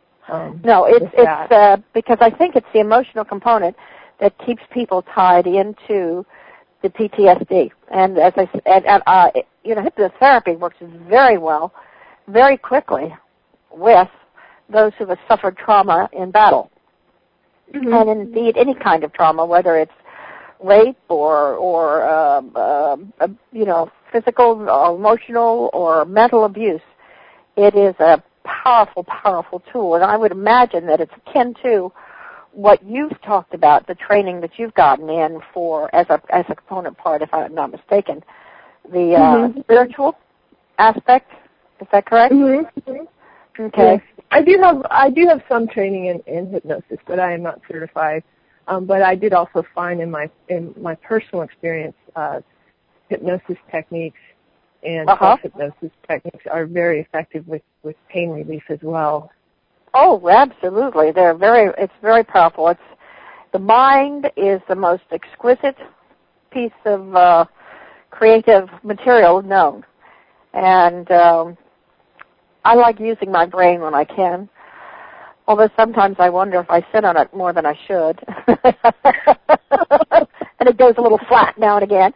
Um, no, it's it's uh, because I think it's the emotional component that keeps people tied into the P T S D. And as I said, and, uh, you know, hypnotherapy works very well, very quickly with those who have suffered trauma in battle. Mm-hmm. And indeed, any kind of trauma, whether it's rape or, or um, uh, uh, you know, physical, or emotional, or mental abuse, it is a powerful, powerful tool. And I would imagine that it's akin to what you've talked about, the training that you've gotten in for, as a as a component part, if I'm not mistaken, the uh, mm-hmm. spiritual aspect. Is that correct? Mm-hmm. Okay. Yes. I do have I do have some training in, in hypnosis, but I am not certified. Um, but I did also find in my in my personal experience, uh, hypnosis techniques and uh-huh. self-hypnosis techniques are very effective with, with pain relief as well. Oh, absolutely! They're very. It's very powerful. It's the mind is the most exquisite piece of uh, creative material known, and um, I like using my brain when I can. Although sometimes I wonder if I sit on it more than I should, and it goes a little flat now and again.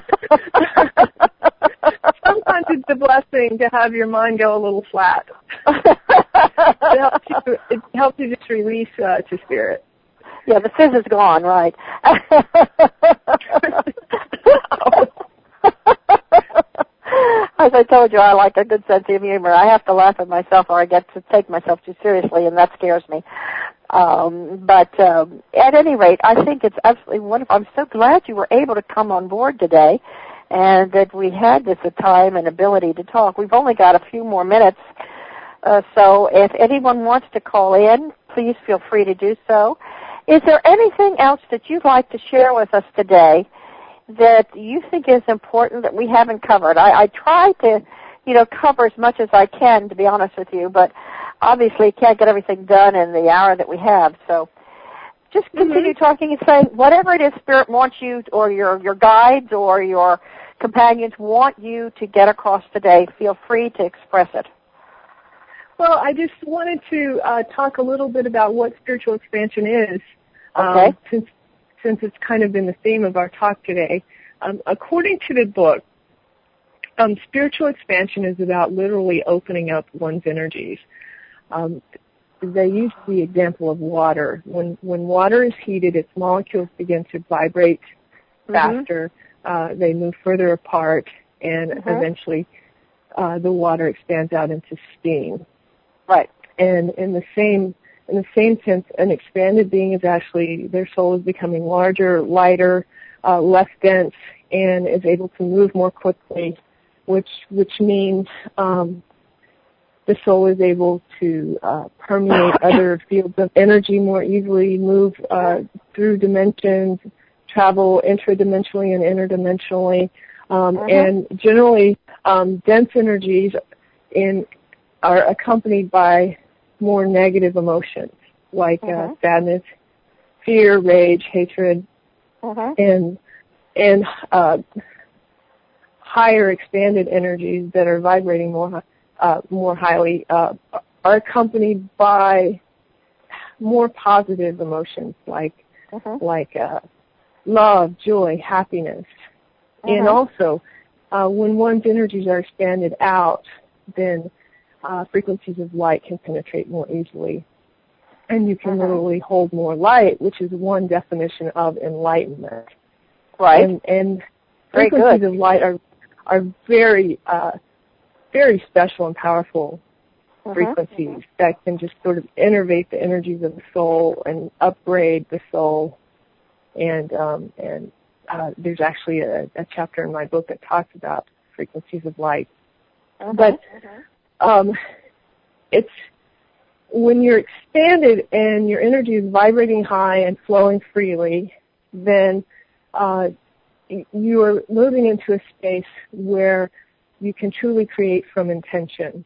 Sometimes it's a blessing to have your mind go a little flat. It helps you, it helps you just release uh, to spirit. Yeah, the fizz is gone, right. As I told you, I like a good sense of humor. I have to laugh at myself or I get to take myself too seriously, and that scares me. Um, but um, at any rate, I think it's absolutely wonderful. I'm so glad you were able to come on board today and that we had this time and ability to talk. We've only got a few more minutes, uh, so if anyone wants to call in, please feel free to do so. Is there anything else that you'd like to share with us today that you think is important that we haven't covered? I, I try to, you know, cover as much as I can, to be honest with you, but obviously can't get everything done in the hour that we have. So just continue mm-hmm. talking and saying whatever it is Spirit wants you, or your, your guides or your companions want you to get across today. Feel free to express it. Well, I just wanted to uh, talk a little bit about what spiritual expansion is, okay. um, since since it's kind of been the theme of our talk today. Um, according to the book, um, spiritual expansion is about literally opening up one's energies. Um, they use the example of water. When when water is heated, its molecules begin to vibrate faster. Mm-hmm. Uh, they move further apart, and mm-hmm. eventually uh, the water expands out into steam. Right. And in the same in the same sense, an expanded being is actually, their soul is becoming larger, lighter, uh, less dense, and is able to move more quickly, which which means um, the soul is able to uh, permeate other fields of energy more easily, move uh, through dimensions, travel intradimensionally and interdimensionally, um, uh-huh. and generally um, dense energies in are accompanied by more negative emotions like uh-huh. uh, sadness, fear, rage, hatred, uh-huh. and and uh, higher expanded energies that are vibrating more uh, more highly uh, are accompanied by more positive emotions like uh-huh. like uh, love, joy, happiness, uh-huh. and also uh, when one's energies are expanded out, then Uh, frequencies of light can penetrate more easily, and you can uh-huh. literally hold more light, which is one definition of enlightenment. Right. And, and very frequencies good. of light are are very uh, very special and powerful uh-huh. frequencies that can just sort of innervate the energies of the soul and upgrade the soul. And um, and uh, there's actually a, a chapter in my book that talks about frequencies of light. Uh-huh. But uh-huh. Um, it's when you're expanded and your energy is vibrating high and flowing freely, then uh, you are moving into a space where you can truly create from intention.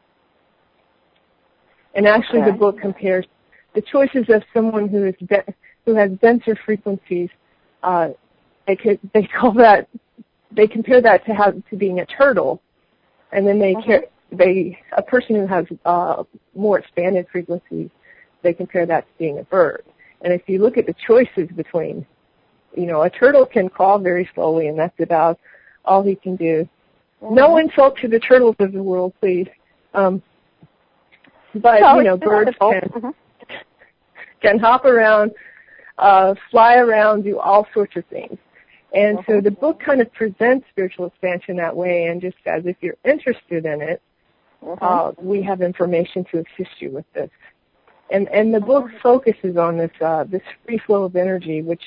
And actually, okay. the book compares the choices of someone who is de- who has denser frequencies. Uh, they could, they call that they compare that to how to being a turtle, and then they uh-huh. care. They, a person who has uh, more expanded frequencies, they compare that to being a bird. And if you look at the choices between, you know, a turtle can crawl very slowly, and that's about all he can do. Mm-hmm. No insult to the turtles of the world, please. Um, but, no, you know, birds can, mm-hmm. can hop around, uh, fly around, do all sorts of things. And mm-hmm. so the book kind of presents spiritual expansion that way, and just says if you're interested in it, Uh-huh. Uh, we have information to assist you with this. And and the book focuses on this uh, this free flow of energy, which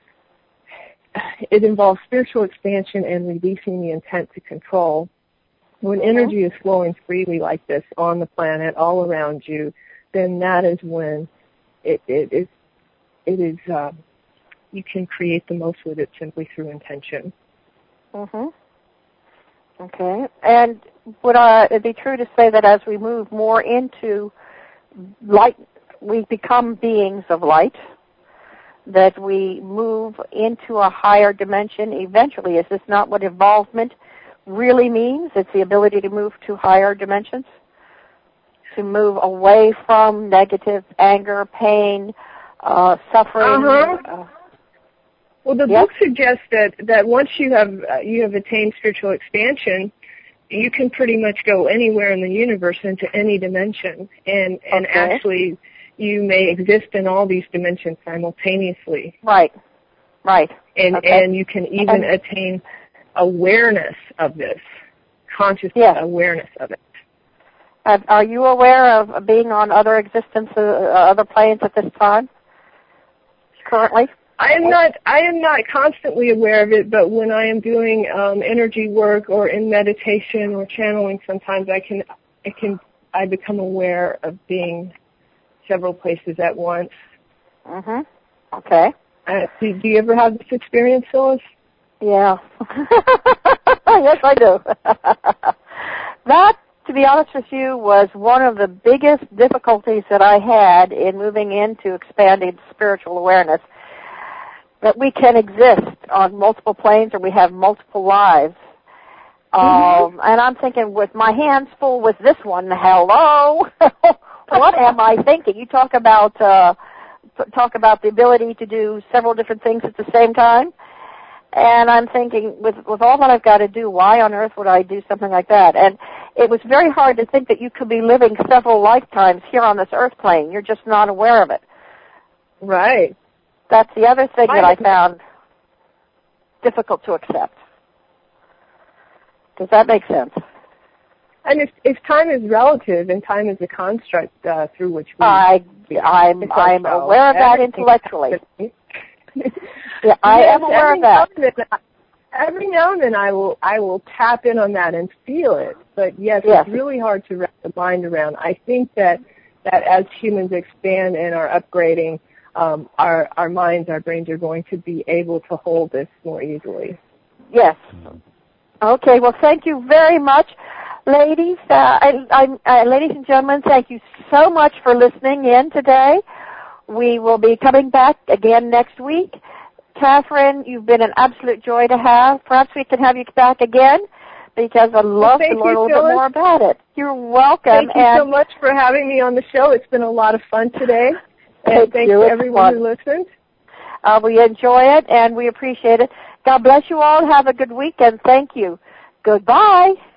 it involves spiritual expansion and releasing the intent to control. When uh-huh. energy is flowing freely like this on the planet, all around you, then that is when it it is it is uh, you can create the most with it simply through intention. Uh-huh. Okay. And would uh, it be true to say that as we move more into light, we become beings of light, that we move into a higher dimension eventually? Is this not what evolvement really means? It's the ability to move to higher dimensions? To move away from negative anger, pain, uh, suffering? Uh-huh. Uh, Well, the yep. book suggests that, that once you have uh, you have attained spiritual expansion, you can pretty much go anywhere in the universe into any dimension, and and okay. actually you may exist in all these dimensions simultaneously. Right, right. And okay. and you can even and, attain awareness of this, conscious yes. awareness of it. Uh, are you aware of being on other existences, uh, other planes at this time, currently? I am not. I am not constantly aware of it, but when I am doing um, energy work or in meditation or channeling, sometimes I can, I can, I become aware of being several places at once. Mhm. Okay. Uh, do, do you ever have this experience, Phyllis? Yeah. Yes, I do. That, to be honest with you, was one of the biggest difficulties that I had in moving into expanding spiritual awareness. That we can exist on multiple planes, or we have multiple lives. Mm-hmm. Um, and I'm thinking, with my hands full with this one, hello, what am I thinking? You talk about uh, talk about the ability to do several different things at the same time, and I'm thinking, with with all that I've got to do, why on earth would I do something like that? And it was very hard to think that you could be living several lifetimes here on this earth plane. You're just not aware of it. Right. That's the other thing that I found difficult to accept. Does that make sense? And if, if time is relative and time is a construct uh, through which we... I, I'm, I'm aware of that intellectually. Yeah, I yes, am aware of that. Then, every now and then I will, I will tap in on that and feel it. But yes, yes. it's really hard to wrap the mind around. I think that, that as humans expand and are upgrading, Um, our, our minds, our brains are going to be able to hold this more easily. Yes. Okay, well, thank you very much. Ladies, uh, I, I, uh, ladies and gentlemen, thank you so much for listening in today. We will be coming back again next week. Catherine, you've been an absolute joy to have. Perhaps we can have you back again, because I'd love well, to learn you, a little Phyllis. bit more about it. You're welcome. Thank you and so much for having me on the show. It's been a lot of fun today. And Thank thanks you. to It's everyone fun. who listened. Uh, we enjoy it, and we appreciate it. God bless you all. Have a good week, and thank you. Goodbye.